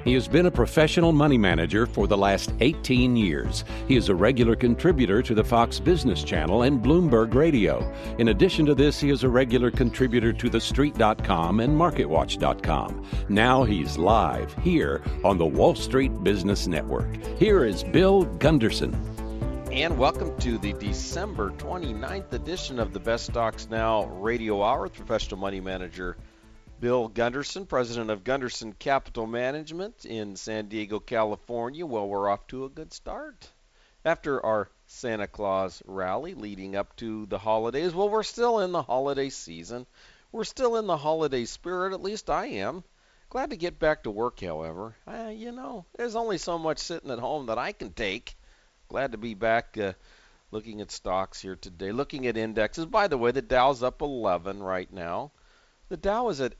He has been a professional money manager for the last 18 years. He is a regular contributor to the Fox Business Channel and Bloomberg Radio. In addition to this, he is a regular contributor to TheStreet.com and MarketWatch.com. Now he's live here on the Wall Street Business Network. Here is Bill Gunderson. And welcome to the December 29th edition of the Best Stocks Now Radio Hour with professional money manager Bill Gunderson, president of Gunderson Capital Management in San Diego, California. Well, we're off to a good start after our Santa Claus rally leading up to the holidays. Well, we're still in the holiday season. We're still in the holiday spirit, at least I am. Glad to get back to work, however. There's only so much sitting at home that I can take. Glad to be back looking at stocks here today, looking at indexes. By the way, the Dow's up 11 right now. The Dow is at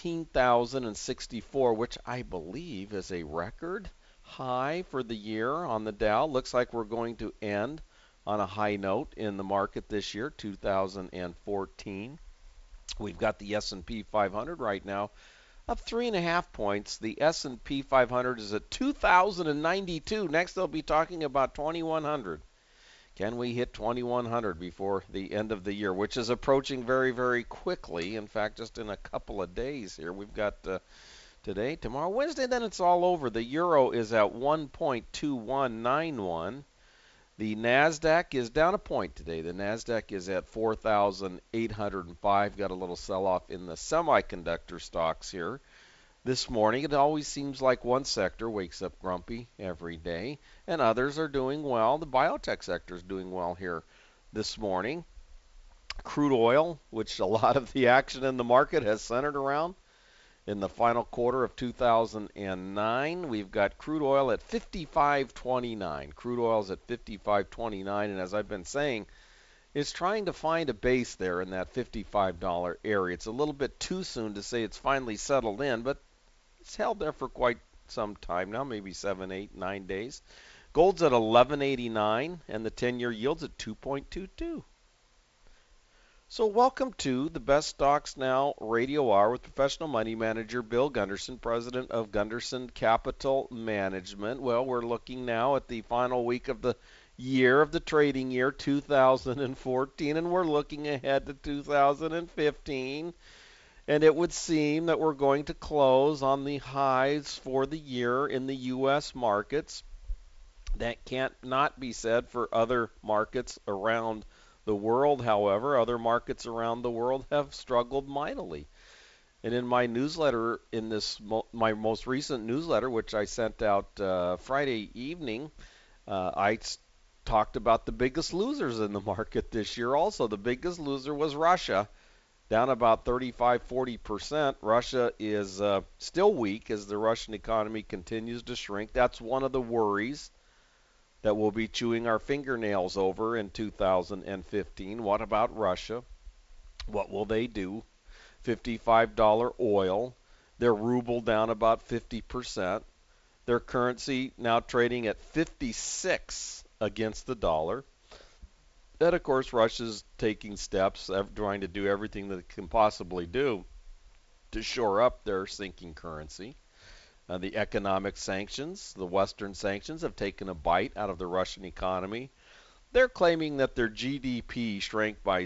18,064, which I believe is a record high for the year on the Dow. Looks like we're going to end on a high note in the market this year, 2014. We've got the S&P 500 right now up 3.5 points. The S&P 500 is at 2,092. Next, they'll be talking about 2,100. Can we hit 2,100 before the end of the year, which is approaching very, very quickly. In fact, just in a couple of days here. We've got today, tomorrow, Wednesday, then it's all over. The euro is at 1.2191. The NASDAQ is down a point today. The NASDAQ is at 4,805. Got a little sell-off in the semiconductor stocks here this morning. It always seems like one sector wakes up grumpy every day, and others are doing well. The biotech sector is doing well here this morning. Crude oil, which a lot of the action in the market has centered around in the final quarter of 2009. We've got crude oil at 55.29. Crude oil is at 55.29, and as I've been saying, it's trying to find a base there in that $55 area. It's a little bit too soon to say it's finally settled in, but it's held there for quite some time now, maybe 7, 8, 9 days. Gold's at 11.89, and the 10-year yield's at 2.22. So welcome to the Best Stocks Now Radio Hour with professional money manager Bill Gunderson, president of Gunderson Capital Management. Well, we're looking now at the final week of the year, of the trading year, 2014, and we're looking ahead to 2015. And it would seem that we're going to close on the highs for the year in the U.S. markets. That can't not be said for other markets around the world, however. Other markets around the world have struggled mightily. And in my newsletter, in this my most recent newsletter, which I sent out Friday evening, I talked about the biggest losers in the market this year also. The biggest loser was Russia, down about 35-40%. Russia is still weak as the Russian economy continues to shrink. That's one of the worries that we'll be chewing our fingernails over in 2015. What about Russia? What will they do? $55 oil. Their ruble down about 50%. Their currency now trading at 56 against the dollar. And, of course, Russia's taking steps, trying to do everything that it can possibly do to shore up their sinking currency. The economic sanctions, the Western sanctions, have taken a bite out of the Russian economy. They're claiming that their GDP shrank by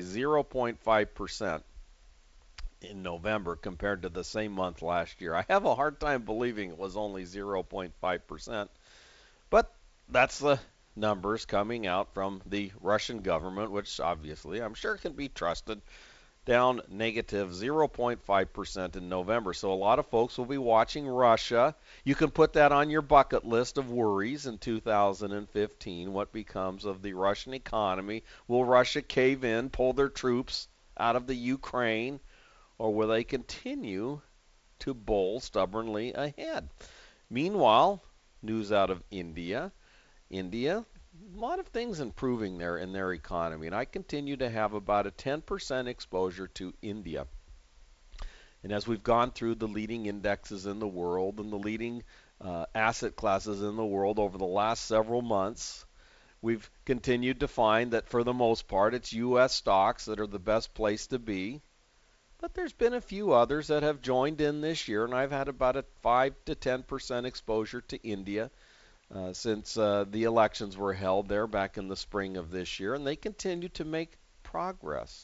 0.5% in November compared to the same month last year. I have a hard time believing it was only 0.5%, but that's the numbers coming out from the Russian government, which obviously I'm sure can be trusted, down negative 0.5% in November. So a lot of folks will be watching Russia. You can put that on your bucket list of worries in 2015. What becomes of the Russian economy? Will Russia cave in, pull their troops out of the Ukraine, or will they continue to bowl stubbornly ahead? Meanwhile, news out of India. A lot of things improving there in their economy, and I continue to have about a 10% exposure to India. And as we've gone through the leading indexes in the world and the leading asset classes in the world over the last several months, we've continued to find that for the most part it's U.S. stocks that are the best place to be. But there's been a few others that have joined in this year, and I've had about a 5 to 10% exposure to India since the elections were held there back in the spring of this year, and they continue to make progress.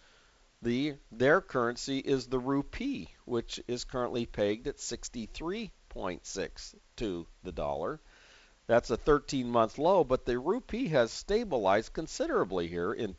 Their currency is the rupee, which is currently pegged at 63.6 to the dollar. That's a 13-month low, but the rupee has stabilized considerably here in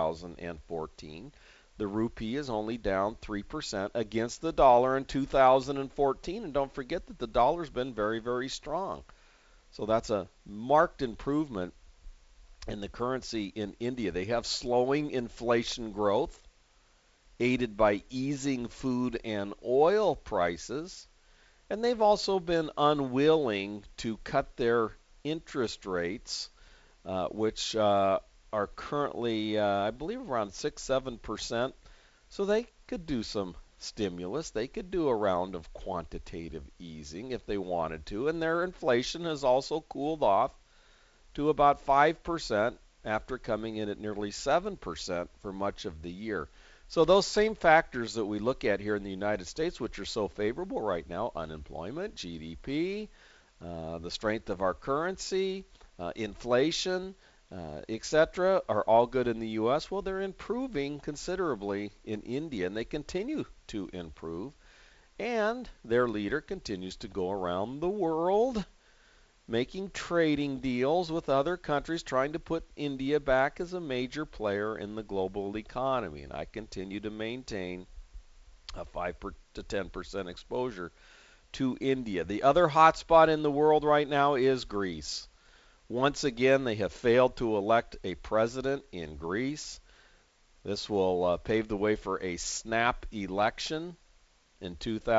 2014. The rupee is only down 3% against the dollar in 2014, and don't forget that the dollar's been very, very strong. So that's a marked improvement in the currency in India. They have slowing inflation growth, aided by easing food and oil prices. And they've also been unwilling to cut their interest rates, which are currently, I believe, around 6-7%. So they could do some stimulus. They could do a round of quantitative easing if they wanted to. And their inflation has also cooled off to about 5% after coming in at nearly 7% for much of the year. So those same factors that we look at here in the United States, which are so favorable right now, unemployment, GDP, the strength of our currency, inflation, etc., are all good in the U.S. Well, they're improving considerably in India, and they continue to improve. And their leader continues to go around the world making trading deals with other countries, trying to put India back as a major player in the global economy. And I continue to maintain a 5 to 10% exposure to India. The other hotspot in the world right now is Greece. Once again, they have failed to elect a president in Greece. This will pave the way for a snap election in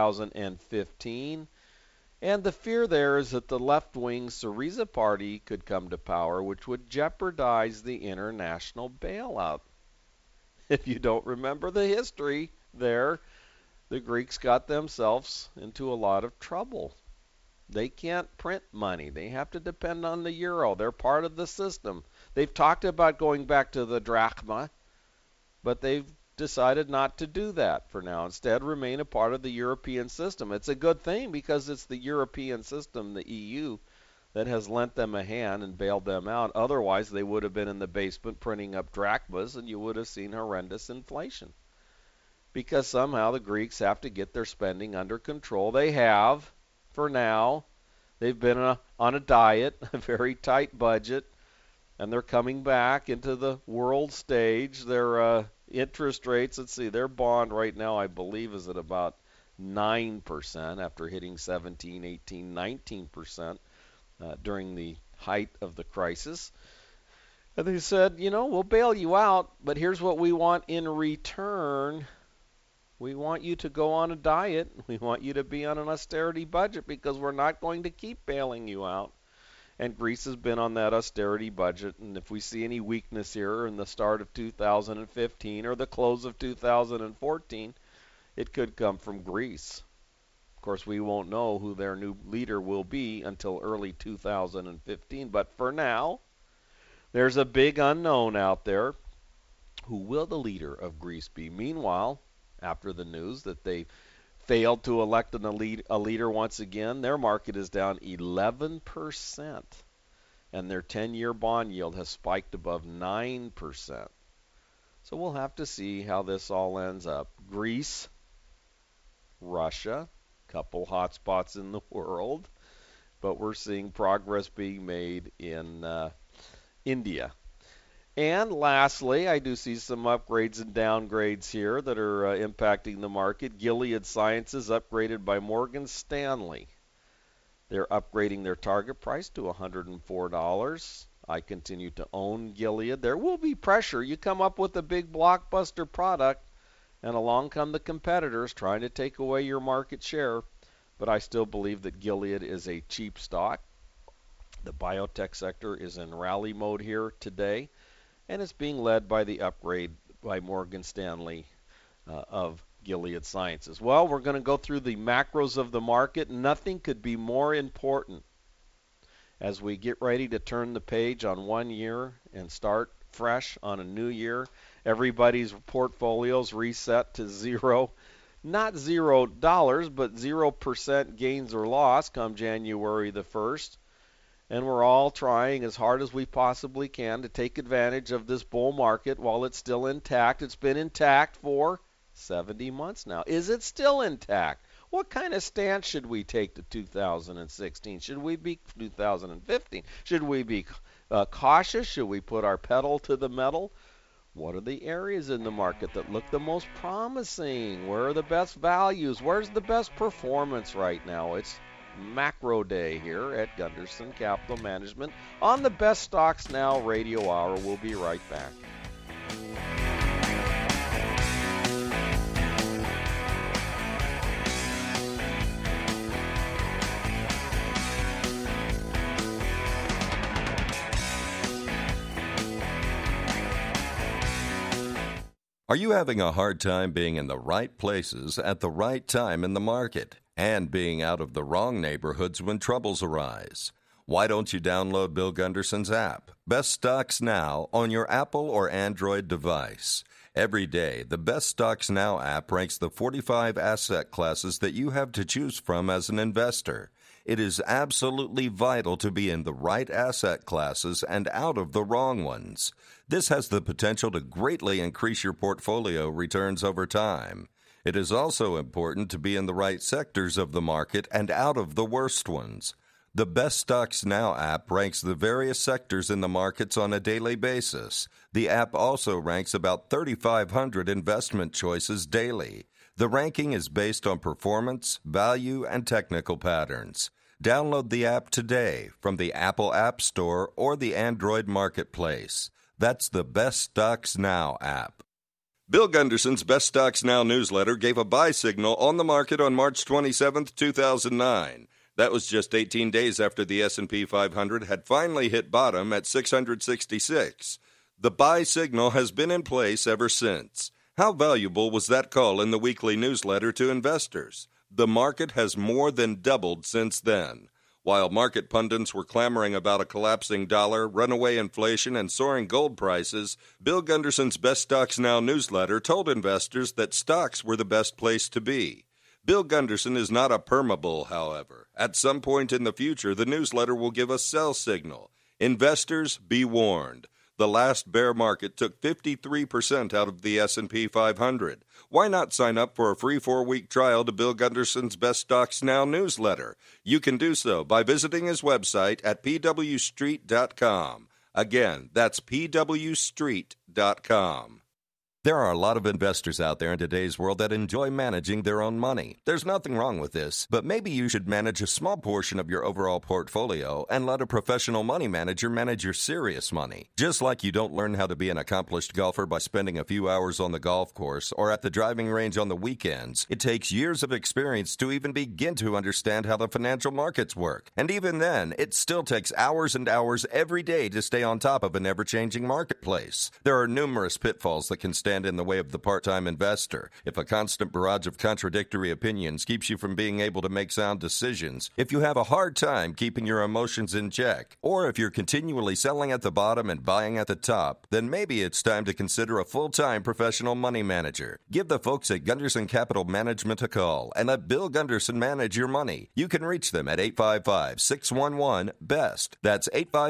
2015. And the fear there is that the left-wing Syriza party could come to power, which would jeopardize the international bailout. If you don't remember the history there, the Greeks got themselves into a lot of trouble. They can't print money. They have to depend on the euro. They're part of the system. They've talked about going back to the drachma, but they've decided not to do that for now. Instead, remain a part of the European system. It's a good thing because it's the European system, the EU, that has lent them a hand and bailed them out. Otherwise, they would have been in the basement printing up drachmas, and you would have seen horrendous inflation. Because somehow the Greeks have to get their spending under control. They have, for now. They've been on a diet, a very tight budget, and they're coming back into the world stage. Their interest rates, let's see, their bond right now, I believe, is at about 9% after hitting 17, 18, 19% during the height of the crisis. And they said, we'll bail you out, but here's what we want in return. We want you to go on a diet. We want you to be on an austerity budget because we're not going to keep bailing you out. And Greece has been on that austerity budget. And if we see any weakness here in the start of 2015 or the close of 2014, it could come from Greece. Of course, we won't know who their new leader will be until early 2015. But for now, there's a big unknown out there. Who will the leader of Greece be? Meanwhile, after the news that they failed to elect a leader once again, their market is down 11%, and their 10-year bond yield has spiked above 9%. So we'll have to see how this all ends up. Greece, Russia, couple hot spots in the world, but we're seeing progress being made in India. And lastly, I do see some upgrades and downgrades here that are impacting the market. Gilead Sciences upgraded by Morgan Stanley. They're upgrading their target price to $104. I continue to own Gilead. There will be pressure. You come up with a big blockbuster product, and along come the competitors trying to take away your market share. But I still believe that Gilead is a cheap stock. The biotech sector is in rally mode here today, and it's being led by the upgrade by Morgan Stanley of Gilead Sciences. Well, we're going to go through the macros of the market. Nothing could be more important as we get ready to turn the page on one year and start fresh on a new year. everybody's portfolios reset to zero. Not $0, but 0% gains or loss come January the 1st. And we're all trying as hard as we possibly can to take advantage of this bull market while it's still intact. It's been intact for 70 months now. Is it still intact? What kind of stance should we take to 2016? Should we be 2015? Should we be cautious? Should we put our pedal to the metal? What are the areas in the market that look the most promising? Where are the best values? Where's the best performance right now? It's macro day here at Gunderson Capital Management on the Best Stocks Now Radio Hour. We'll be right back. Are you having a hard time being in the right places at the right time in the market and being out of the wrong neighborhoods when troubles arise? Why don't you download Bill Gunderson's app, Best Stocks Now, on your Apple or Android device? Every day, the Best Stocks Now app ranks the 45 asset classes that you have to choose from as an investor. It is absolutely vital to be in the right asset classes and out of the wrong ones. This has the potential to greatly increase your portfolio returns over time. It is also important to be in the right sectors of the market and out of the worst ones. The Best Stocks Now app ranks the various sectors in the markets on a daily basis. The app also ranks about 3,500 investment choices daily. The ranking is based on performance, value, and technical patterns. Download the app today from the Apple App Store or the Android Marketplace. That's the Best Stocks Now app. Bill Gunderson's Best Stocks Now newsletter gave a buy signal on the market on March 27, 2009. That was just 18 days after the S&P 500 had finally hit bottom at 666. The buy signal has been in place ever since. How valuable was that call in the weekly newsletter to investors? The market has more than doubled since then. While market pundits were clamoring about a collapsing dollar, runaway inflation, and soaring gold prices, Bill Gunderson's Best Stocks Now newsletter told investors that stocks were the best place to be. Bill Gunderson is not a permabull, however. At some point in the future, the newsletter will give a sell signal. Investors, be warned. The last bear market took 53% out of the S&P 500. Why not sign up for a free 4-week trial to Bill Gunderson's Best Stocks Now newsletter? You can do so by visiting his website at pwstreet.com. Again, that's pwstreet.com. There are a lot of investors out there in today's world that enjoy managing their own money. There's nothing wrong with this, but maybe you should manage a small portion of your overall portfolio and let a professional money manager manage your serious money. Just like you don't learn how to be an accomplished golfer by spending a few hours on the golf course or at the driving range on the weekends, it takes years of experience to even begin to understand how the financial markets work. And even then, it still takes hours and hours every day to stay on top of an ever-changing marketplace. There are numerous pitfalls that can stand in the way of the part-time investor. If a constant barrage of contradictory opinions keeps you from being able to make sound decisions, if you have a hard time keeping your emotions in check, or if you're continually selling at the bottom and buying at the top, then maybe it's time to consider a full-time professional money manager. Give the folks at Gunderson Capital Management a call and let Bill Gunderson manage your money. You can reach them at 855-611-BEST. That's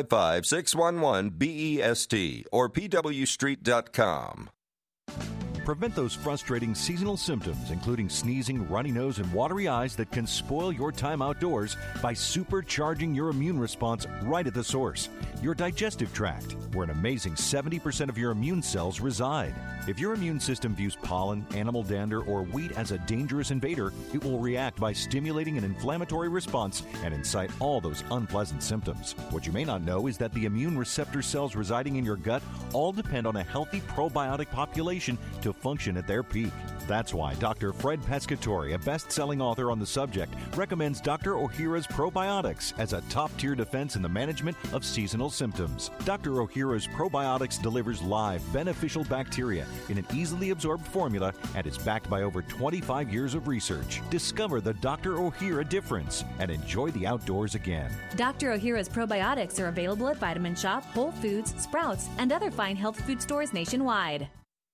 855-611-BEST or pwstreet.com. Prevent those frustrating seasonal symptoms, including sneezing, runny nose, and watery eyes that can spoil your time outdoors by supercharging your immune response right at the source, your digestive tract, where an amazing 70% of your immune cells reside. If your immune system views pollen, animal dander, or wheat as a dangerous invader, it will react by stimulating an inflammatory response and incite all those unpleasant symptoms. What you may not know is that the immune receptor cells residing in your gut all depend on a healthy probiotic population to function at their peak. That's why Dr. Fred Pescatore, a best-selling author on the subject, recommends Dr. Ohhira's Probiotics as a top-tier defense in the management of seasonal symptoms. Dr. Ohhira's Probiotics delivers live, beneficial bacteria in an easily absorbed formula and is backed by over 25 years of research. Discover the Dr. Ohhira difference and enjoy the outdoors again. Dr. Ohhira's Probiotics are available at Vitamin Shop, Whole Foods, Sprouts, and other fine health food stores nationwide.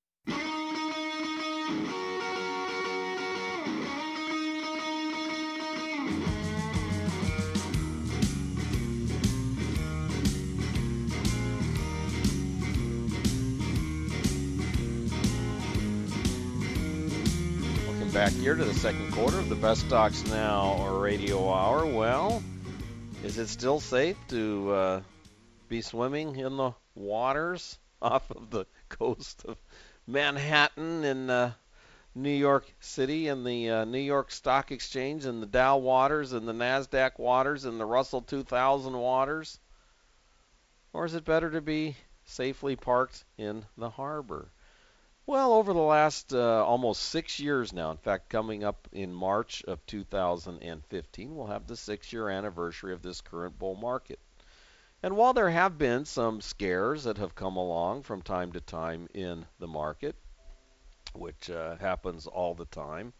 Back here to the second quarter of the Best Stocks Now or Radio Hour. Well, is it still safe to be swimming in the waters off of the coast of Manhattan in New York City and the New York Stock Exchange and the Dow waters and the NASDAQ waters and the Russell 2000 waters? Or is it better to be safely parked in the harbor? Well, over the last almost 6 years now, in fact, coming up in March of 2015, we'll have the 6-year anniversary of this current bull market. And while there have been some scares that have come along from time to time in the market, which happens all the time,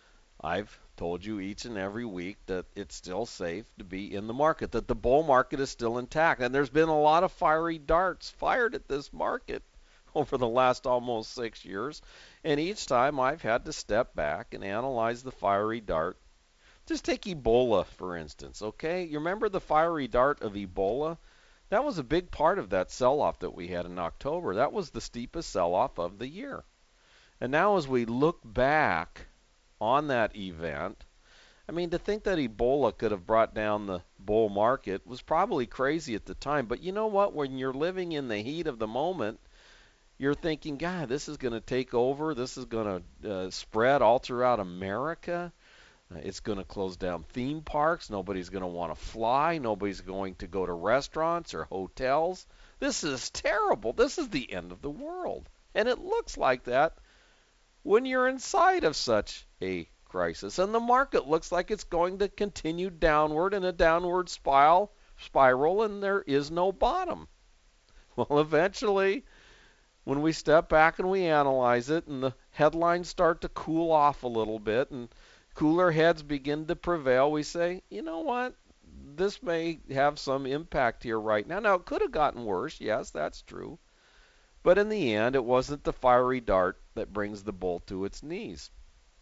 I've told you each and every week that it's still safe to be in the market, that the bull market is still intact. And there's been a lot of fiery darts fired at this market over the last almost 6 years, and each time I've had to step back and analyze the fiery dart. Just take Ebola, for instance, okay? You remember the fiery dart of Ebola? That was a big part of that sell-off that we had in October. That was the steepest sell-off of the year. And now as we look back on that event, I mean, to think that Ebola could have brought down the bull market was probably crazy at the time. But you know what? When you're living in the heat of the moment, you're thinking, God, this is going to take over. This is going to spread all throughout America. It's going to close down theme parks. Nobody's going to want to fly. Nobody's going to go to restaurants or hotels. This is terrible. This is the end of the world. And it looks like that when you're inside of such a crisis. And the market looks like it's going to continue downward in a downward spiral, and there is no bottom. Well, eventually, when we step back and we analyze it and the headlines start to cool off a little bit and cooler heads begin to prevail, we say, you know what, this may have some impact here right now. Now, it could have gotten worse. Yes, that's true. But in the end, it wasn't the fiery dart that brings the bull to its knees.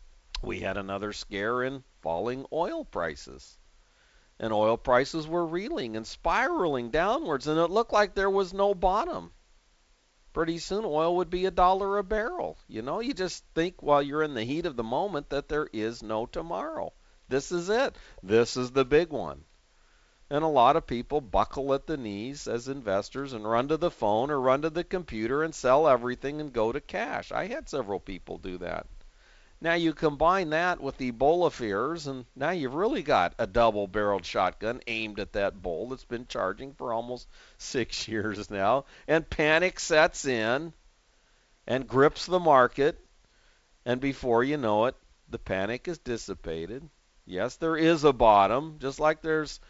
We had another scare in falling oil prices. And oil prices were reeling and spiraling downwards, and it looked like there was no bottom. Pretty soon oil would be $1 a barrel. You know, you just think while you're in the heat of the moment that there is no tomorrow. This is it. This is the big one. And a lot of people buckle at the knees as investors and run to the phone or run to the computer and sell everything and go to cash. I had several people do that. Now you combine that with the Ebola fears, and now you've really got a double-barreled shotgun aimed at that bull that's been charging for almost 6 years now. And panic sets in and grips the market, and before you know it, the panic is dissipated. Yes, there is a bottom, just like there's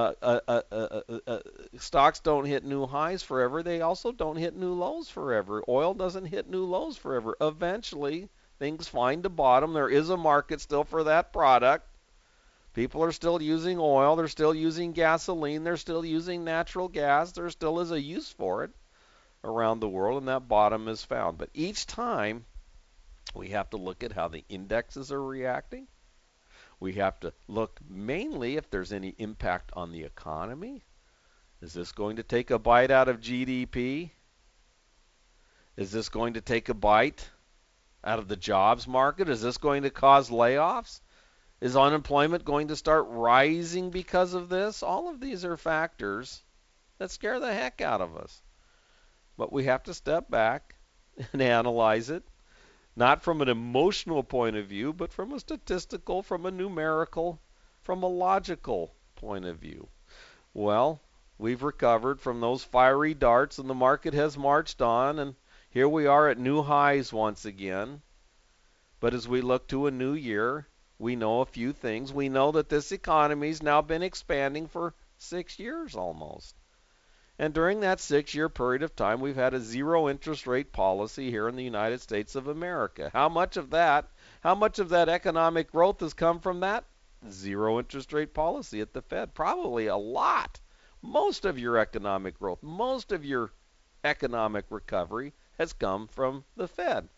stocks don't hit new highs forever. They also don't hit new lows forever. Oil doesn't hit new lows forever. Eventually, things find a bottom. There is a market still for that product. People are still using oil. They're still using gasoline. They're still using natural gas. There still is a use for it around the world, and that bottom is found. But each time, we have to look at how the indexes are reacting. We have to look mainly if there's any impact on the economy. Is this going to take a bite out of GDP? Is this going to take a bite out of the jobs market? Is this going to cause layoffs? Is unemployment going to start rising because of this? All of these are factors that scare the heck out of us. But we have to step back and analyze it, not from an emotional point of view, but from a statistical, from a numerical, from a logical point of view. Well, we've recovered from those fiery darts, and the market has marched on, and here we are at new highs once again. But as we look to a new year, we know a few things. We know that this economy's now been expanding for 6 years almost. And during that 6-year period of time, we've had a zero interest rate policy here in the United States of America. How much of that economic growth has come from that zero interest rate policy at the Fed? Probably a lot. Most of your economic growth, most of your economic recovery has come from the Fed.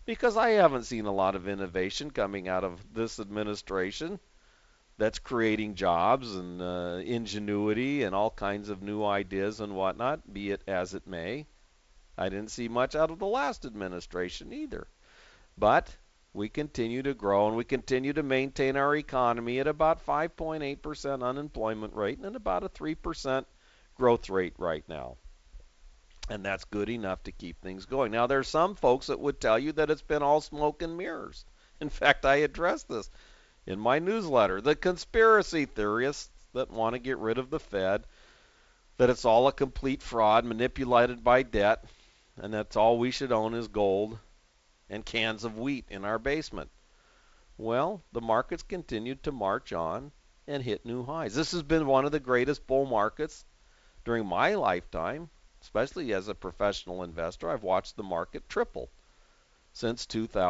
because I haven't seen a lot of innovation coming out of this administration that's creating jobs and ingenuity and all kinds of new ideas and whatnot, be it as it may. I didn't see much out of the last administration either. But we continue to grow and we continue to maintain our economy at about 5.8% unemployment rate and about a 3% growth rate right now. And that's good enough to keep things going. Now, there's some folks that would tell you that it's been all smoke and mirrors. In fact, I addressed this in my newsletter. The conspiracy theorists that want to get rid of the Fed, that it's all a complete fraud manipulated by debt, and that's all we should own is gold and cans of wheat in our basement. Well, the markets continued to march on and hit new highs. This has been one of the greatest bull markets during my lifetime, especially as a professional investor. I've watched the market triple since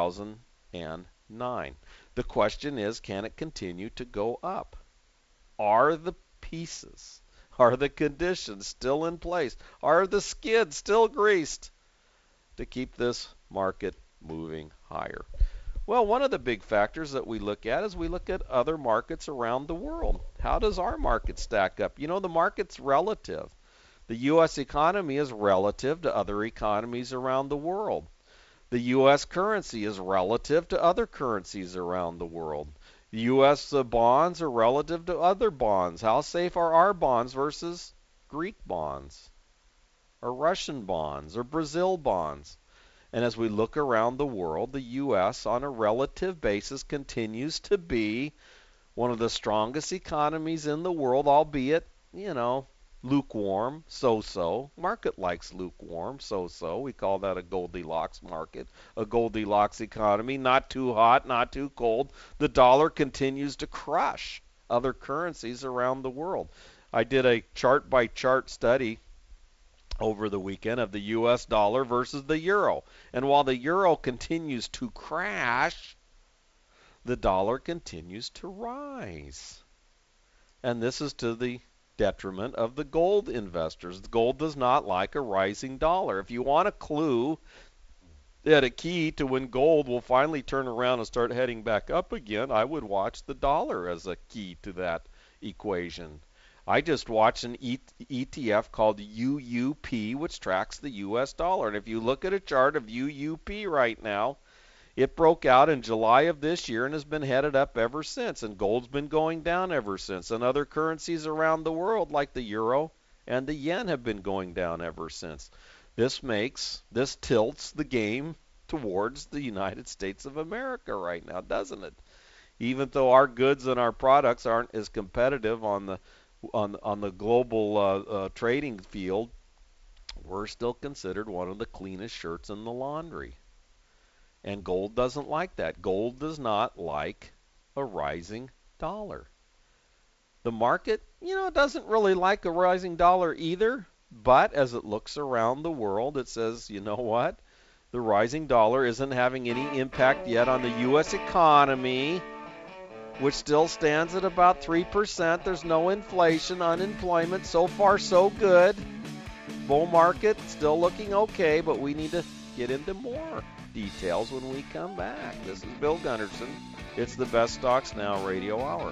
2009. The question is, can it continue to go up? Are the pieces, are the conditions still in place? Are the skids still greased to keep this market moving higher? Well, one of the big factors that we look at is we look at other markets around the world. How does our market stack up? You know, the market's relative. The U.S. economy is relative to other economies around the world. The U.S. currency is relative to other currencies around the world. The U.S. bonds are relative to other bonds. How safe are our bonds versus Greek bonds, or Russian bonds, or Brazil bonds? And as we look around the world, the U.S. on a relative basis continues to be one of the strongest economies in the world, albeit, lukewarm, so-so. Market likes lukewarm, so-so. We call that a Goldilocks market, a Goldilocks economy, not too hot, not too cold. The dollar continues to crush other currencies around the world. I did a chart-by-chart study over the weekend of the U.S. dollar versus the euro. And while the euro continues to crash, the dollar continues to rise. And this is to the detriment of the gold investors. Gold does not like a rising dollar. If you want a clue that a key to when gold will finally turn around and start heading back up again, I would watch the dollar as a key to that equation. I just watched an ETF called UUP, which tracks the U.S. dollar. And if you look at a chart of UUP right now, it broke out in July of this year and has been headed up ever since. And gold's been going down ever since. And other currencies around the world, like the euro and the yen, have been going down ever since. This tilts the game towards the United States of America right now, doesn't it? Even though our goods and our products aren't as competitive on the global trading field, we're still considered one of the cleanest shirts in the laundry. And gold doesn't like that. Gold does not like a rising dollar. The market, doesn't really like a rising dollar either, but as it looks around the world, it says, you know what? The rising dollar isn't having any impact yet on the U.S. economy, which still stands at about 3%. There's no inflation, unemployment, so far so good. Bull market still looking okay, but we need to get into more details when we come back. This is Bill Gunderson. It's the Best Stocks Now Radio Hour.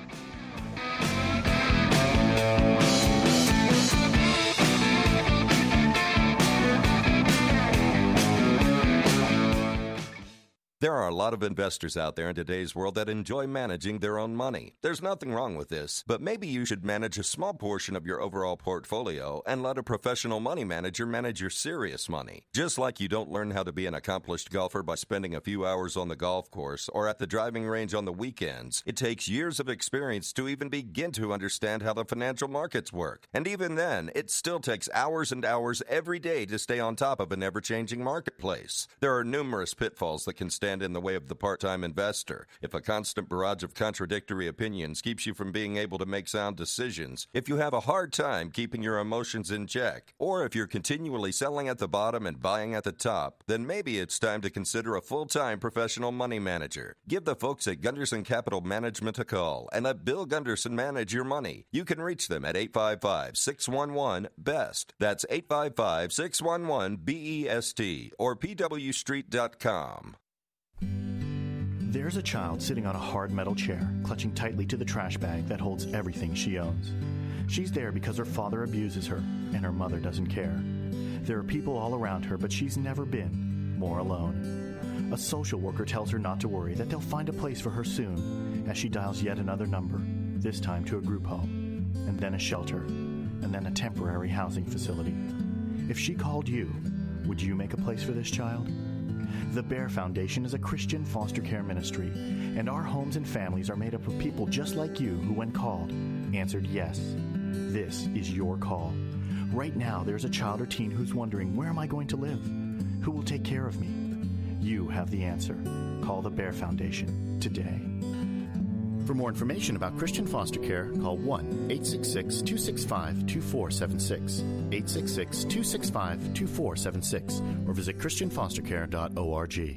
There are a lot of investors out there in today's world that enjoy managing their own money. There's nothing wrong with this, but maybe you should manage a small portion of your overall portfolio and let a professional money manager manage your serious money. Just like you don't learn how to be an accomplished golfer by spending a few hours on the golf course or at the driving range on the weekends, it takes years of experience to even begin to understand how the financial markets work. And even then, it still takes hours and hours every day to stay on top of an ever-changing marketplace. There are numerous pitfalls that can stand in the way of the part-time investor. If a constant barrage of contradictory opinions keeps you from being able to make sound decisions, if you have a hard time keeping your emotions in check, or if you're continually selling at the bottom and buying at the top, then maybe it's time to consider a full-time professional money manager. Give the folks at Gunderson Capital Management a call and let Bill Gunderson manage your money. You can reach them at 855-611-BEST. That's 855-611-BEST or pwstreet.com. There's a child sitting on a hard metal chair, clutching tightly to the trash bag that holds everything she owns. She's there because her father abuses her, and her mother doesn't care. There are people all around her, but she's never been more alone. A social worker tells her not to worry, that they'll find a place for her soon, as she dials yet another number, this time to a group home, and then a shelter, and then a temporary housing facility. If she called you, would you make a place for this child? The Bear Foundation is a Christian foster care ministry, and our homes and families are made up of people just like you who, when called, answered yes. This is your call. Right now, there's a child or teen who's wondering, where am I going to live? Who will take care of me? You have the answer. Call the Bear Foundation today. For more information about Christian foster care, call 1-866-265-2476, 866-265-2476, or visit christianfostercare.org.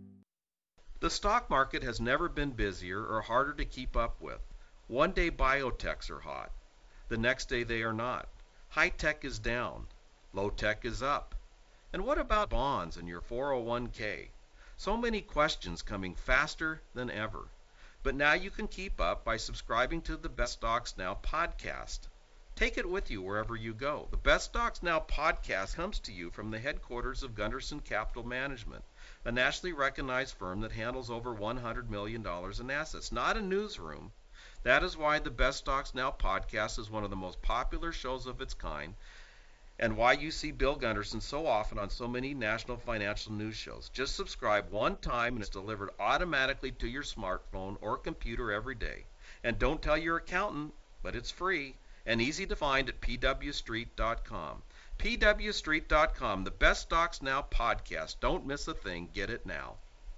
The stock market has never been busier or harder to keep up with. One day biotechs are hot. The next day they are not. High tech is down. Low tech is up. And what about bonds and your 401k? So many questions coming faster than ever. But now you can keep up by subscribing to the Best Stocks Now podcast. Take it with you wherever you go. The Best Stocks Now podcast comes to you from the headquarters of Gunderson Capital Management, a nationally recognized firm that handles over $100 million in assets, not a newsroom. That is why the Best Stocks Now podcast is one of the most popular shows of its kind, and why you see Bill Gunderson so often on so many national financial news shows. Just subscribe one time and it's delivered automatically to your smartphone or computer every day. And don't tell your accountant, but it's free and easy to find at pwstreet.com. pwstreet.com, the Best Stocks Now podcast. Don't miss a thing. Get it now.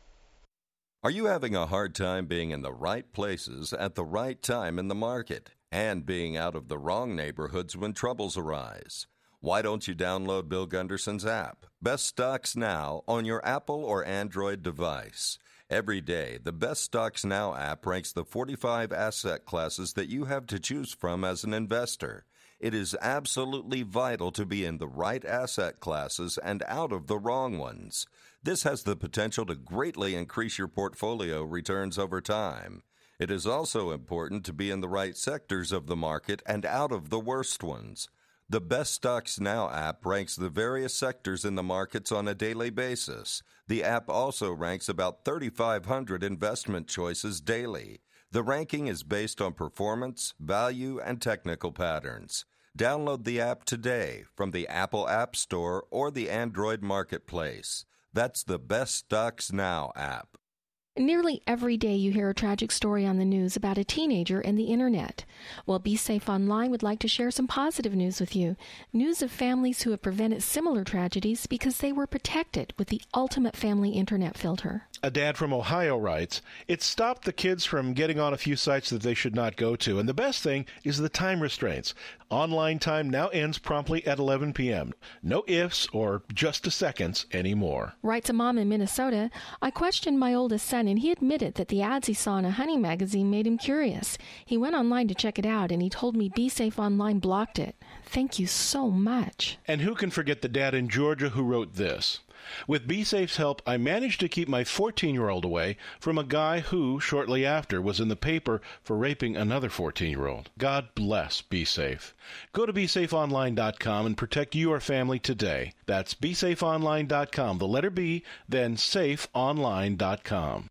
Are you having a hard time being in the right places at the right time in the market and being out of the wrong neighborhoods when troubles arise? Why don't you download Bill Gunderson's app, Best Stocks Now, on your Apple or Android device? Every day, the Best Stocks Now app ranks the 45 asset classes that you have to choose from as an investor. It is absolutely vital to be in the right asset classes and out of the wrong ones. This has the potential to greatly increase your portfolio returns over time. It is also important to be in the right sectors of the market and out of the worst ones. The Best Stocks Now app ranks the various sectors in the markets on a daily basis. The app also ranks about 3,500 investment choices daily. The ranking is based on performance, value, and technical patterns. Download the app today from the Apple App Store or the Android Marketplace. That's the Best Stocks Now app. Nearly every day you hear a tragic story on the news about a teenager and the internet. Well, Be Safe Online would like to share some positive news with you. News of families who have prevented similar tragedies because they were protected with the ultimate family internet filter. A dad from Ohio writes, "It stopped the kids from getting on a few sites that they should not go to. And the best thing is the time restraints. Online time now ends promptly at 11 p.m. No ifs or just a seconds anymore." Writes a mom in Minnesota, "I questioned my oldest son and he admitted that the ads he saw in a hunting magazine made him curious. He went online to check it out and he told me Be Safe Online blocked it. Thank you so much." And who can forget the dad in Georgia who wrote this? "With BeSafe's help, I managed to keep my 14-year-old away from a guy who, shortly after, was in the paper for raping another 14-year-old. God bless BeSafe. Go to BeSafeOnline.com and protect your family today. That's BeSafeOnline.com, the letter B, then SafeOnline.com.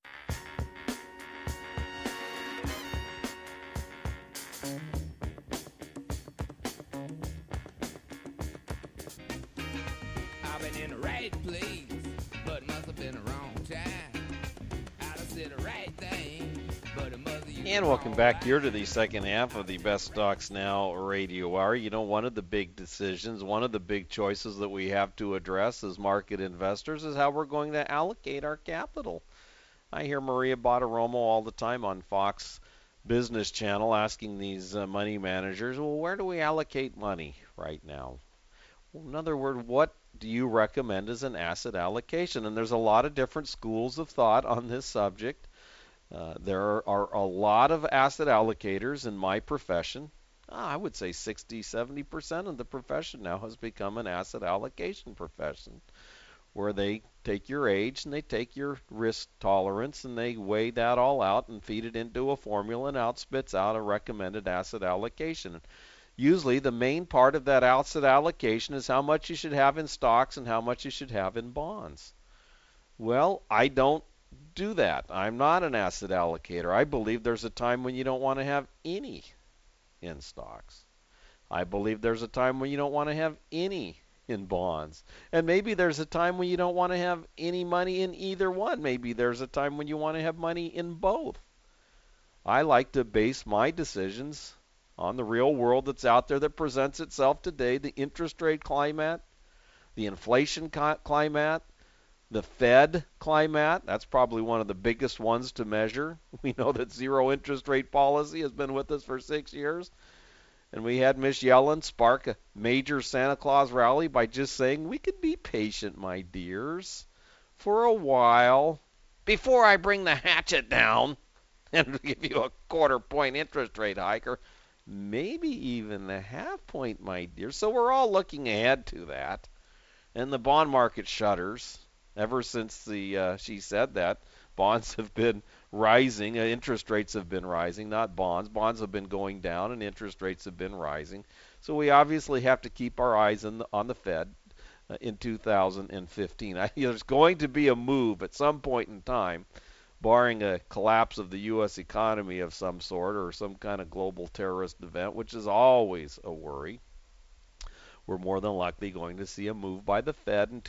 And welcome back here to the second half of the Best Stocks Now Radio Hour. You know, one of the big decisions, one of the big choices that we have to address as market investors is how we're going to allocate our capital. I hear Maria Bartiromo all the time on Fox Business Channel asking these money managers, well, where do we allocate money right now? Well, in other words, what do you recommend as an asset allocation? And there's a lot of different schools of thought on this subject. There are a lot of asset allocators in my profession. I would say 60-70% of the profession now has become an asset allocation profession, where they take your age and they take your risk tolerance and they weigh that all out and feed it into a formula and out spits out a recommended asset allocation. Usually the main part of that asset allocation is how much you should have in stocks and how much you should have in bonds. Well, I don't do that. I'm not an asset allocator. I believe there's a time when you don't want to have any in stocks. I believe there's a time when you don't want to have any in bonds. And maybe there's a time when you don't want to have any money in either one. Maybe there's a time when you want to have money in both. I like to base my decisions on the real world that's out there that presents itself today, the interest rate climate, the inflation climate, the Fed climate. That's probably one of the biggest ones to measure. We know that zero interest rate policy has been with us for 6 years. And we had Miss Yellen spark a major Santa Claus rally by just saying, we could be patient, my dears, for a while before I bring the hatchet down and give you a quarter-point interest rate hike, or maybe even a half-point, my dear. So we're all looking ahead to that. And the bond market shudders. Ever since she said that, bonds have been rising. Interest rates have been rising, not bonds. Bonds have been going down, and interest rates have been rising. So we obviously have to keep our eyes on the Fed in 2015. There's going to be a move at some point in time, barring a collapse of the U.S. economy of some sort or some kind of global terrorist event, which is always a worry. We're more than likely going to see a move by the Fed in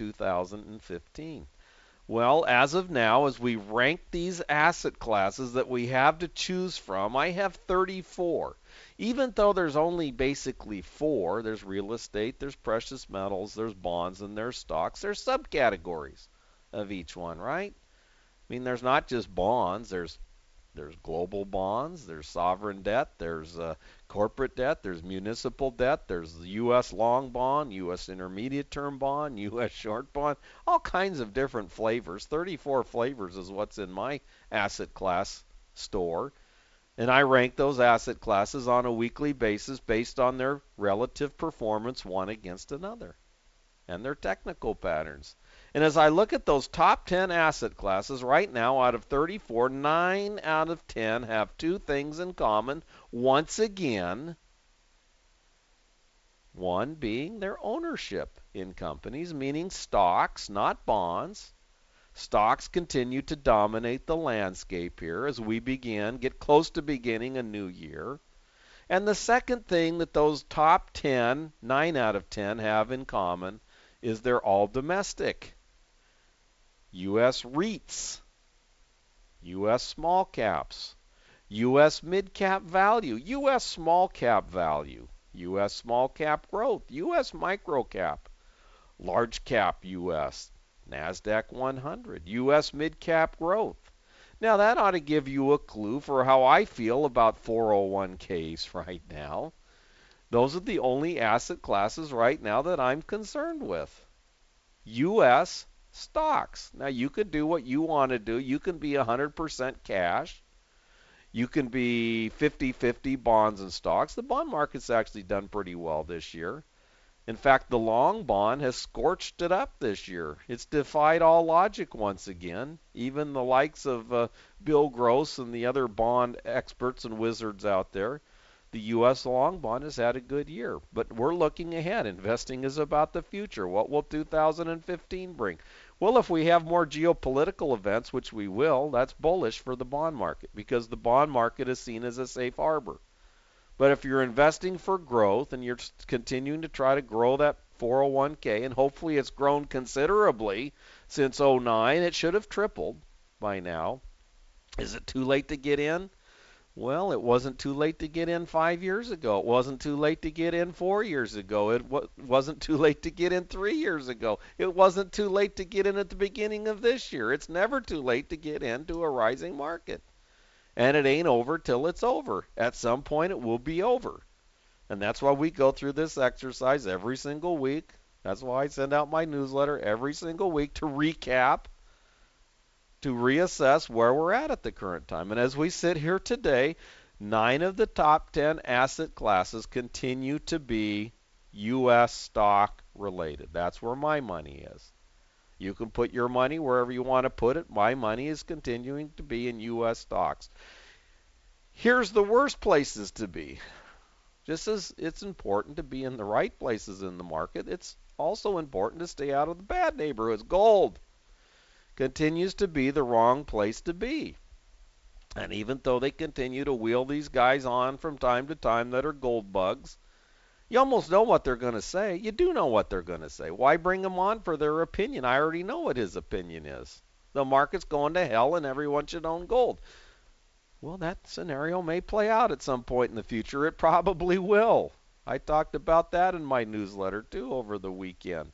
2015. Well, as of now, as we rank these asset classes that we have to choose from, I have 34. Even though there's only basically 4, there's real estate, there's precious metals, there's bonds, and there's stocks. There's subcategories of each one, right? I mean, there's not just bonds. There's global bonds, there's sovereign debt, there's corporate debt, there's municipal debt, there's the U.S. long bond, U.S. intermediate term bond, U.S. short bond, all kinds of different flavors. 34 flavors is what's in my asset class store. And I rank those asset classes on a weekly basis based on their relative performance one against another and their technical patterns. And as I look at those top 10 asset classes right now, out of 34, 9 out of 10 have 2 things in common. Once again, one being their ownership in companies, meaning stocks, not bonds. Stocks continue to dominate the landscape here as we get close to beginning a new year. And the second thing that those top 10, 9 out of 10 have in common is they're all domestic. U.S. REITs, U.S. small caps, U.S. mid-cap value, U.S. small cap value, U.S. small cap growth, U.S. micro cap, large cap U.S., NASDAQ 100, U.S. mid-cap growth. Now that ought to give you a clue for how I feel about 401ks right now. Those are the only asset classes right now that I'm concerned with. U.S. stocks. Now, you could do what you want to do. You can be 100% cash. You can be 50-50 bonds and stocks. The bond market's actually done pretty well this year. In fact, the long bond has scorched it up this year. It's defied all logic once again. Even the likes of Bill Gross and the other bond experts and wizards out there. The U.S. long bond has had a good year, but we're looking ahead. Investing is about the future. What will 2015 bring? Well, if we have more geopolitical events, which we will, that's bullish for the bond market because the bond market is seen as a safe harbor. But if you're investing for growth and you're continuing to try to grow that 401k, and hopefully it's grown considerably since 2009, it should have tripled by now. Is it too late to get in? Well, it wasn't too late to get in 5 years ago. It wasn't too late to get in 4 years ago. It wasn't too late to get in 3 years ago. It wasn't too late to get in at the beginning of this year. It's never too late to get into a rising market. And it ain't over till it's over. At some point it will be over. And that's why we go through this exercise every single week. That's why I send out my newsletter every single week to recap, to reassess where we're at the current time. And as we sit here today, 9 of the top 10 asset classes continue to be U.S. stock related. That's where my money is. You can put your money wherever you want to put it. My money is continuing to be in U.S. stocks. Here's the worst places to be. Just as it's important to be in the right places in the market, it's also important to stay out of the bad neighborhoods. Gold continues to be the wrong place to be. And even though they continue to wheel these guys on from time to time that are gold bugs, you almost know what they're going to say. You do know what they're going to say. Why bring them on for their opinion? I already know what his opinion is. The market's going to hell and everyone should own gold. Well, that scenario may play out at some point in the future. It probably will. I talked about that in my newsletter too over the weekend.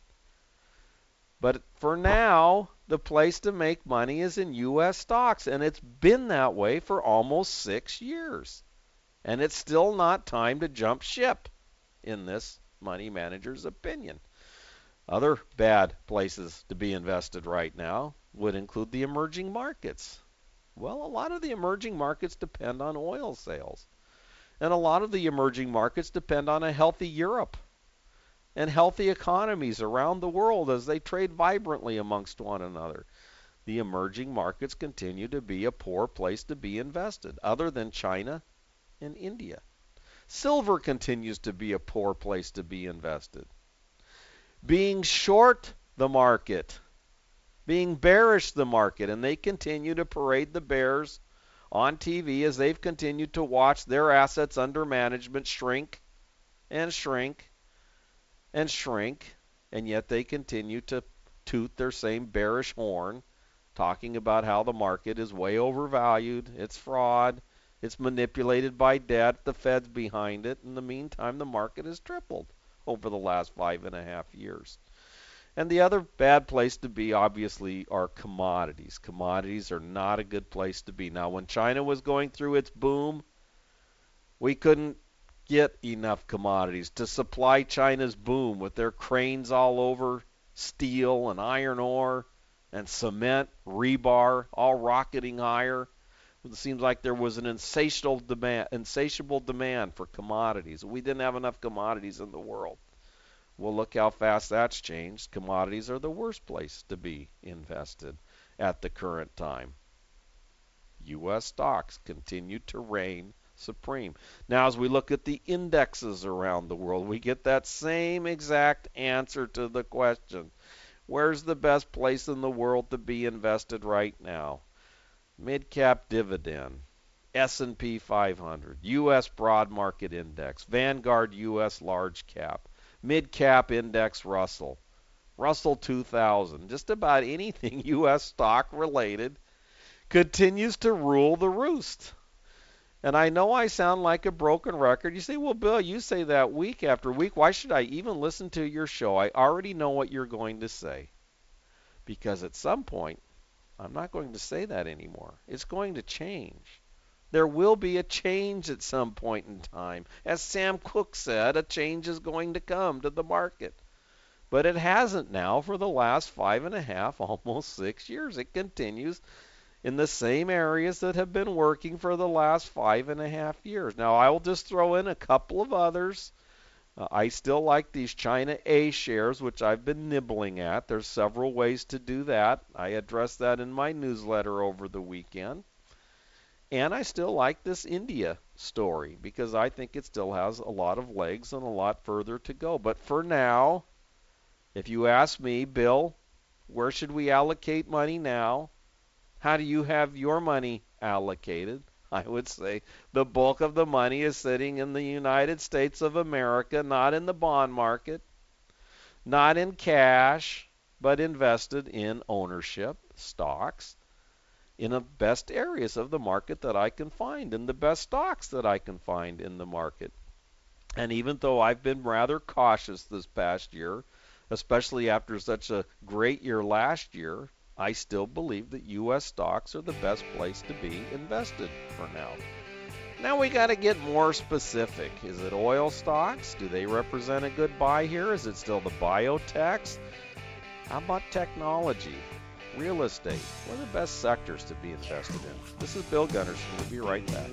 But for now, the place to make money is in U.S. stocks, and it's been that way for almost 6 years. And it's still not time to jump ship, in this money manager's opinion. Other bad places to be invested right now would include the emerging markets. Well, a lot of the emerging markets depend on oil sales. And a lot of the emerging markets depend on a healthy Europe and healthy economies around the world as they trade vibrantly amongst one another. The emerging markets continue to be a poor place to be invested, other than China and India. Silver continues to be a poor place to be invested. Being short the market, being bearish the market, and they continue to parade the bears on TV as they've continued to watch their assets under management shrink and shrink and shrink, and yet they continue to toot their same bearish horn, talking about how the market is way overvalued, it's fraud, it's manipulated by debt, the Fed's behind it. In the meantime, the market has tripled over the last 5.5 years. And the other bad place to be, obviously, are commodities. Commodities are not a good place to be. Now, when China was going through its boom, we couldn't get enough commodities to supply China's boom with their cranes all over steel and iron ore and cement, rebar, all rocketing higher. It seems like there was an insatiable demand for commodities. We didn't have enough commodities in the world. Well, look how fast that's changed. Commodities are the worst place to be invested at the current time. U.S. stocks continue to reign supreme. Now, as we look at the indexes around the world, we get that same exact answer to the question. Where's the best place in the world to be invested right now? Mid-cap dividend, S&P 500, U.S. broad market index, Vanguard U.S. large cap, mid-cap index Russell 2000, just about anything U.S. stock related continues to rule the roost. And I know I sound like a broken record. You say, well, Bill, you say that week after week. Why should I even listen to your show? I already know what you're going to say. Because at some point, I'm not going to say that anymore. It's going to change. There will be a change at some point in time. As Sam Cooke said, a change is going to come to the market. But it hasn't now for the last 5.5, almost 6 years. It continues in the same areas that have been working for the last 5.5 years. Now, I will just throw in a couple of others. I still like these China A shares, which I've been nibbling at. There's several ways to do that. I addressed that in my newsletter over the weekend. And I still like this India story because I think it still has a lot of legs and a lot further to go. But for now, if you ask me, Bill, where should we allocate money now? How do you have your money allocated? I would say the bulk of the money is sitting in the United States of America, not in the bond market, not in cash, but invested in ownership, stocks, in the best areas of the market that I can find, in the best stocks that I can find in the market. And even though I've been rather cautious this past year, especially after such a great year last year, I still believe that U.S. stocks are the best place to be invested for now. Now we got to get more specific. Is it oil stocks? Do they represent a good buy here? Is it still the biotechs? How about technology? Real estate? What are the best sectors to be invested in? This is Bill Gunderson. We'll be right back.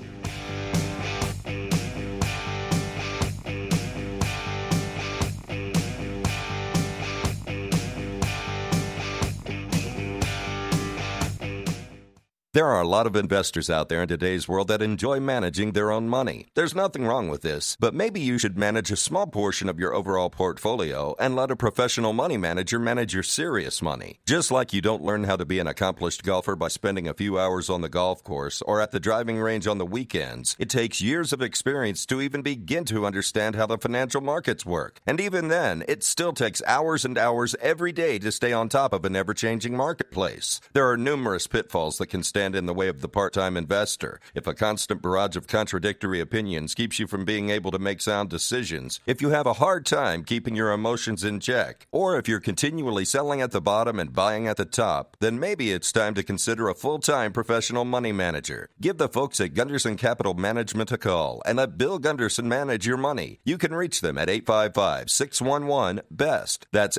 There are a lot of investors out there in today's world that enjoy managing their own money. There's nothing wrong with this, but maybe you should manage a small portion of your overall portfolio and let a professional money manager manage your serious money. Just like you don't learn how to be an accomplished golfer by spending a few hours on the golf course or at the driving range on the weekends, it takes years of experience to even begin to understand how the financial markets work. And even then, it still takes hours and hours every day to stay on top of an ever-changing marketplace. There are numerous pitfalls that can stand in the way of the part-time investor. If a constant barrage of contradictory opinions keeps you from being able to make sound decisions, if you have a hard time keeping your emotions in check, or if you're continually selling at the bottom and buying at the top, then maybe it's time to consider a full-time professional money manager. Give the folks at Gunderson Capital Management a call and let Bill Gunderson manage your money. You can reach them at 855-611-BEST. That's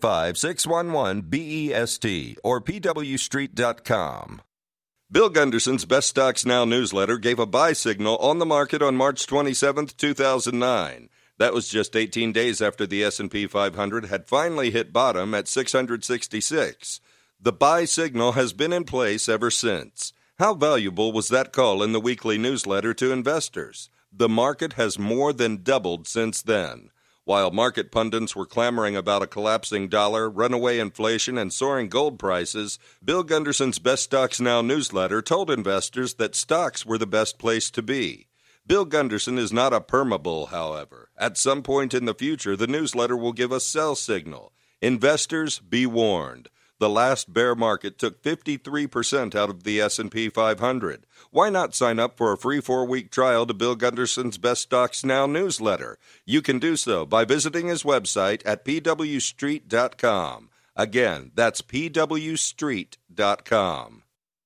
855-611-BEST or pwstreet.com. Bill Gunderson's Best Stocks Now newsletter gave a buy signal on the market on March 27, 2009. That was just 18 days after the S&P 500 had finally hit bottom at 666. The buy signal has been in place ever since. How valuable was that call in the weekly newsletter to investors? The market has more than doubled since then. While market pundits were clamoring about a collapsing dollar, runaway inflation, and soaring gold prices, Bill Gunderson's Best Stocks Now newsletter told investors that stocks were the best place to be. Bill Gunderson is not a permabull, however. At some point in the future, the newsletter will give a sell signal. Investors, be warned. The last bear market took 53% out of the S&P 500. Why not sign up for a free 4-week trial to Bill Gunderson's Best Stocks Now newsletter? You can do so by visiting his website at pwstreet.com. Again, that's pwstreet.com.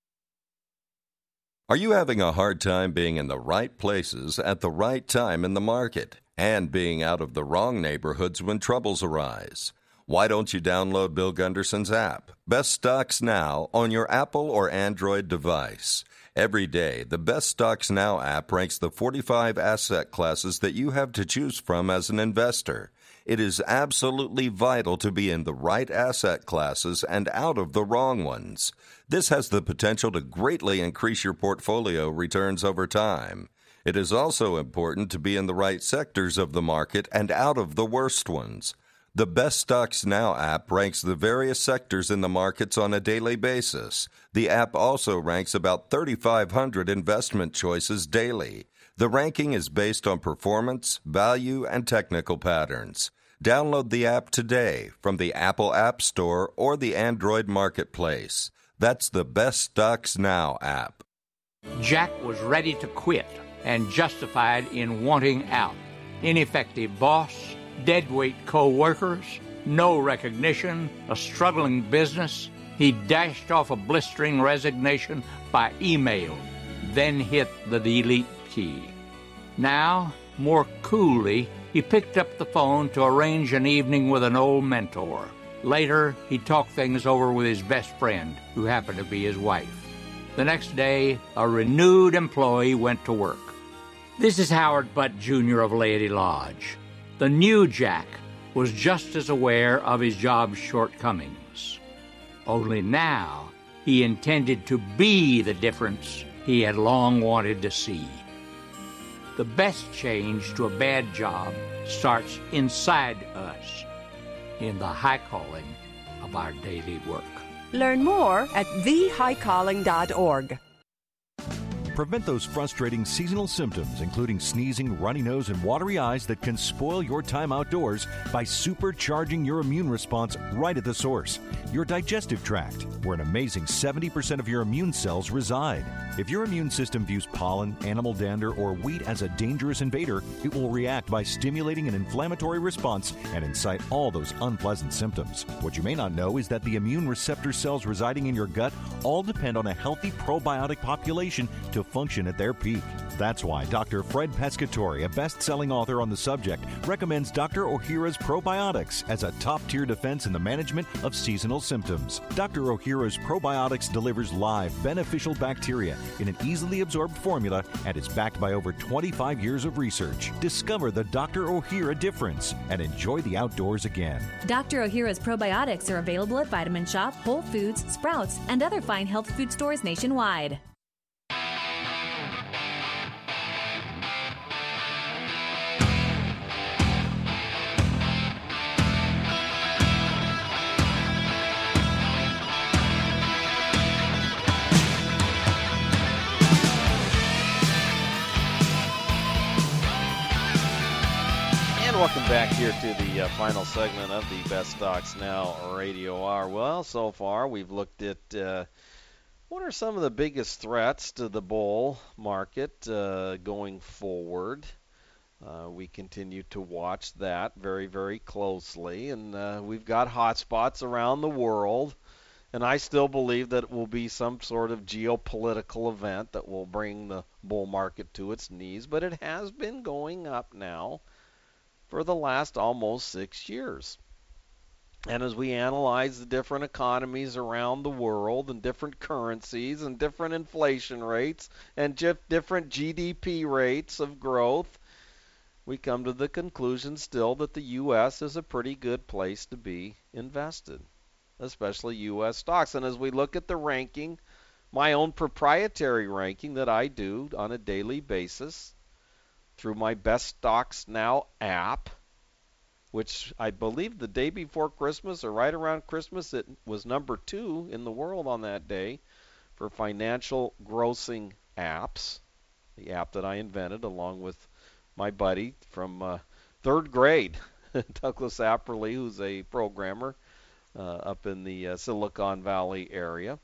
Are you having a hard time being in the right places at the right time in the market and being out of the wrong neighborhoods when troubles arise? Why don't you download Bill Gunderson's app, Best Stocks Now, on your Apple or Android device? Every day, the Best Stocks Now app ranks the 45 asset classes that you have to choose from as an investor. It is absolutely vital to be in the right asset classes and out of the wrong ones. This has the potential to greatly increase your portfolio returns over time. It is also important to be in the right sectors of the market and out of the worst ones. The Best Stocks Now app ranks the various sectors in the markets on a daily basis. The app also ranks about 3,500 investment choices daily. The ranking is based on performance, value, and technical patterns. Download the app today from the Apple App Store or the Android Marketplace. That's the Best Stocks Now app. Jack was ready to quit and justified in wanting out. Ineffective boss, deadweight co-workers, no recognition, a struggling business. He dashed off a blistering resignation by email, then hit the delete key. Now, more coolly, he picked up the phone to arrange an evening with an old mentor. Later, he talked things over with his best friend, who happened to be his wife. The next day, a renewed employee went to work. This is Howard Butt, Jr. of Laity Lodge. The new Jack was just as aware of his job's shortcomings. Only now he intended to be the difference he had long wanted to see. The best change to a bad job starts inside us, in the high calling of our daily work. Learn more at thehighcalling.org. Prevent those frustrating seasonal symptoms, including sneezing, runny nose, and watery eyes that can spoil your time outdoors by supercharging your immune response right at the source, your digestive tract, where an amazing 70% of your immune cells reside. If your immune system views pollen, animal dander, or wheat as a dangerous invader, it will react by stimulating an inflammatory response and incite all those unpleasant symptoms. What you may not know is that the immune receptor cells residing in your gut all depend on a healthy probiotic population to to function at their peak. That's why Dr. Fred Pescatore, a best-selling author on the subject, recommends Dr. Ohhira's probiotics as a top-tier defense in the management of seasonal symptoms. Dr. Ohhira's probiotics delivers live, beneficial bacteria in an easily absorbed formula and is backed by over 25 years of research. Discover the Dr. Ohhira difference and enjoy the outdoors again. Dr. Ohhira's probiotics are available at Vitamin Shop, Whole Foods, Sprouts, and other fine health food stores nationwide. Welcome back here to the final segment of the Best Stocks Now Radio Hour. Well, so far we've looked at what are some of the biggest threats to the bull market going forward. We continue to watch that very, very closely, and we've got hot spots around the world, and I still believe that it will be some sort of geopolitical event that will bring the bull market to its knees, but it has been going up now for the last almost 6 years. And as we analyze the different economies around the world and different currencies and different inflation rates and different GDP rates of growth, we come to the conclusion still that the U.S. is a pretty good place to be invested, especially U.S. stocks. And as we look at the ranking, my own proprietary ranking that I do on a daily basis, through my Best Stocks Now app, which I believe the day before Christmas or right around Christmas, it was number 2 in the world on that day for financial grossing apps, the app that I invented along with my buddy from 3rd grade, Douglas Apperly, who's a programmer up in the Silicon Valley area.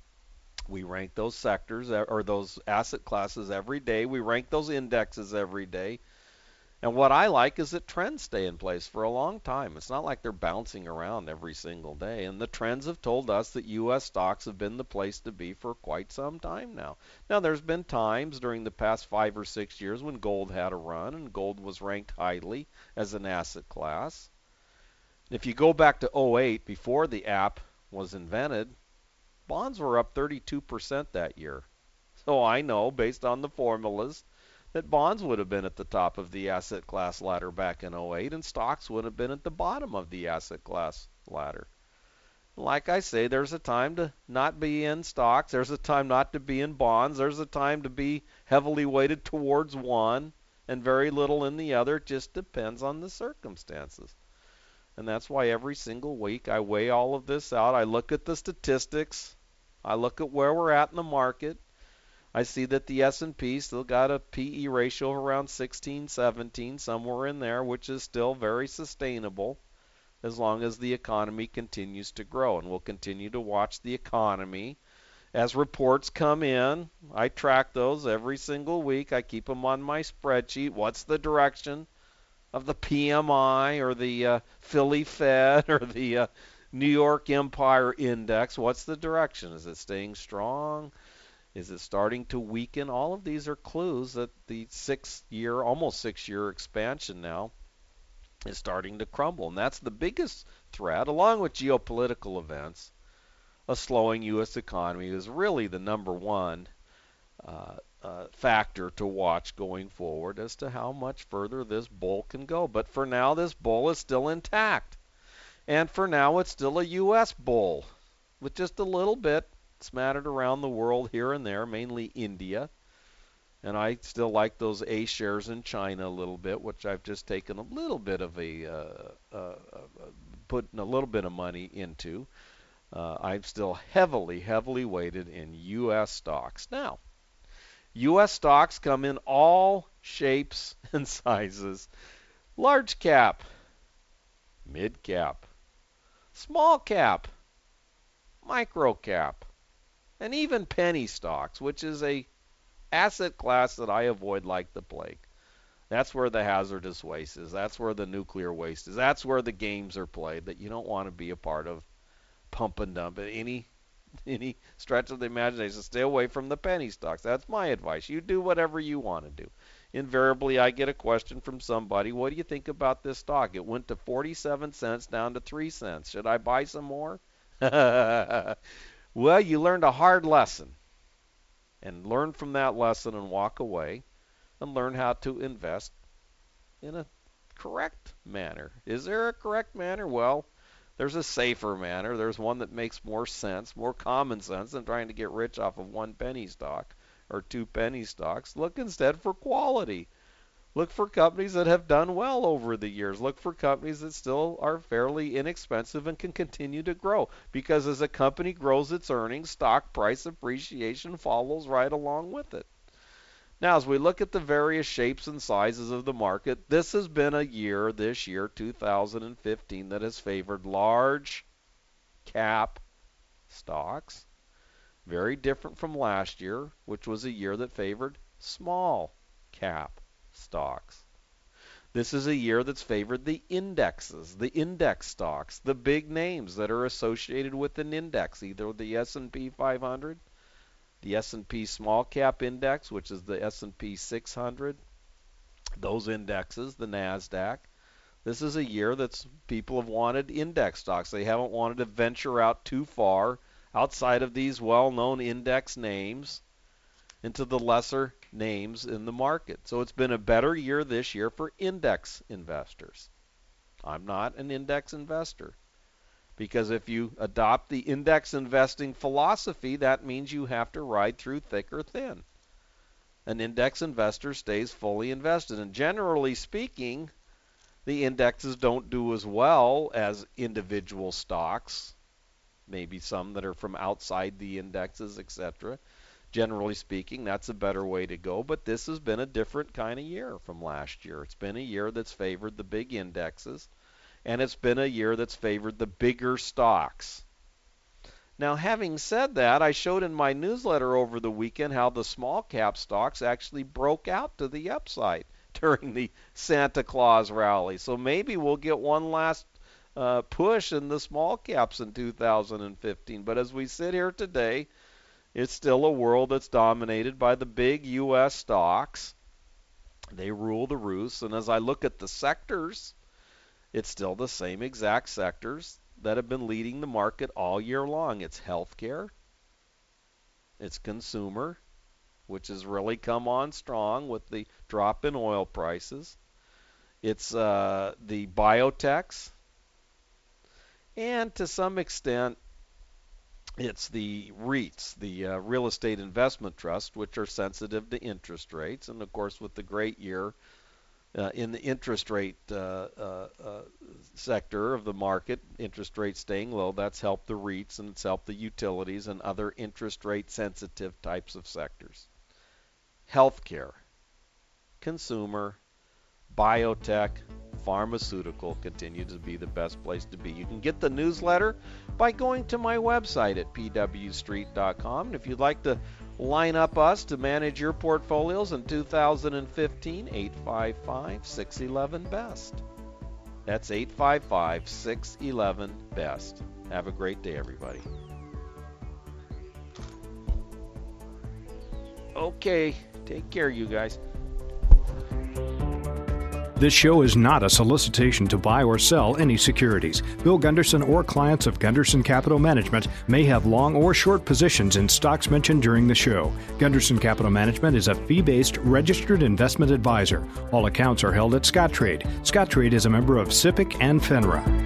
We rank those sectors or those asset classes every day. We rank those indexes every day. And what I like is that trends stay in place for a long time. It's not like they're bouncing around every single day. And the trends have told us that U.S. stocks have been the place to be for quite some time now. Now, there's been times during the past 5 or 6 years when gold had a run and gold was ranked highly as an asset class. If you go back to 2008, before the app was invented, bonds were up 32% that year. So I know, based on the formulas, that bonds would have been at the top of the asset class ladder back in 2008, and stocks would have been at the bottom of the asset class ladder. Like I say, there's a time to not be in stocks. There's a time not to be in bonds. There's a time to be heavily weighted towards one and very little in the other. It just depends on the circumstances. And that's why every single week I weigh all of this out. I look at the statistics. I look at where we're at in the market. I see that the S&P still got a PE ratio of around 16, 17, somewhere in there, which is still very sustainable as long as the economy continues to grow. And we'll continue to watch the economy. As reports come in, I track those every single week. I keep them on my spreadsheet. What's the direction of the PMI or the Philly Fed or the New York Empire Index? What's the direction? Is it staying strong? Is it starting to weaken? All of these are clues that the almost 6-year expansion now is starting to crumble. And that's the biggest threat, along with geopolitical events. A slowing U.S. economy is really the number one factor to watch going forward as to how much further this bull can go. But for now, this bull is still intact. And for now, it's still a U.S. bull with just a little bit smattered around the world here and there, mainly India. And I still like those A shares in China a little bit, which I've just taken a little bit of putting a little bit of money into. I'm still heavily weighted in U.S. stocks. Now, U.S. stocks come in all shapes and sizes. Large cap, mid cap, small cap, micro cap, and even penny stocks, which is a asset class that I avoid like the plague. That's where the hazardous waste is. That's where the nuclear waste is. That's where the games are played that you don't want to be a part of. Pump and dump. Any any stretch of the imagination. Stay away from the penny stocks. That's my advice. You do whatever you want to do. Invariably, I get a question from somebody, what do you think about this stock? It went to 47 cents down to 3 cents. Should I buy some more? Well, you learned a hard lesson. And learn from that lesson and walk away and learn how to invest in a correct manner. Is there a correct manner? Well, there's a safer manner. There's one that makes more sense, more common sense than trying to get rich off of one penny stock or two penny stocks. Look instead for quality. Look for companies that have done well over the years. Look for companies that still are fairly inexpensive and can continue to grow. Because as a company grows its earnings, stock price appreciation follows right along with it. Now, as we look at the various shapes and sizes of the market, this has been a year, this year, 2015, that has favored large cap stocks. Very different from last year, which was a year that favored small cap stocks. This is a year that's favored the indexes, the index stocks, the big names that are associated with an index, either the S&P 500, the S&P small cap index, which is the S&P 600, those indexes, the NASDAQ. This is a year that people have wanted index stocks. They haven't wanted to venture out too far outside of these well-known index names into the lesser names in the market. So it's been a better year this year for index investors. I'm not an index investor because if you adopt the index investing philosophy, that means you have to ride through thick or thin. An index investor stays fully invested, and generally speaking, the indexes don't do as well as individual stocks, maybe some that are from outside the indexes, etc. Generally speaking, that's a better way to go, but this has been a different kind of year from last year. It's been a year that's favored the big indexes, and it's been a year that's favored the bigger stocks. Now, having said that, I showed in my newsletter over the weekend how the small cap stocks actually broke out to the upside during the Santa Claus rally. So maybe we'll get one last push in the small caps in 2015. But as we sit here today, it's still a world that's dominated by the big U.S. stocks. They rule the roost. And as I look at the sectors, it's still the same exact sectors that have been leading the market all year long. It's healthcare. It's consumer, which has really come on strong with the drop in oil prices. It's the biotechs. And to some extent, it's the REITs, the real estate investment trust, which are sensitive to interest rates. And, of course, with the great year in the interest rate sector of the market, interest rates staying low, that's helped the REITs and it's helped the utilities and other interest rate sensitive types of sectors. Healthcare, consumer, biotech, pharmaceutical continue to be the best place to be. You can get the newsletter by going to my website at pwstreet.com. And if you'd like to line up us to manage your portfolios in 2015, 855-611-BEST. That's 855-611-BEST. Have a great day, everybody. Okay, take care, you guys. This show is not a solicitation to buy or sell any securities. Bill Gunderson or clients of Gunderson Capital Management may have long or short positions in stocks mentioned during the show. Gunderson Capital Management is a fee-based registered investment advisor. All accounts are held at Scottrade. Scottrade is a member of SIPC and FINRA.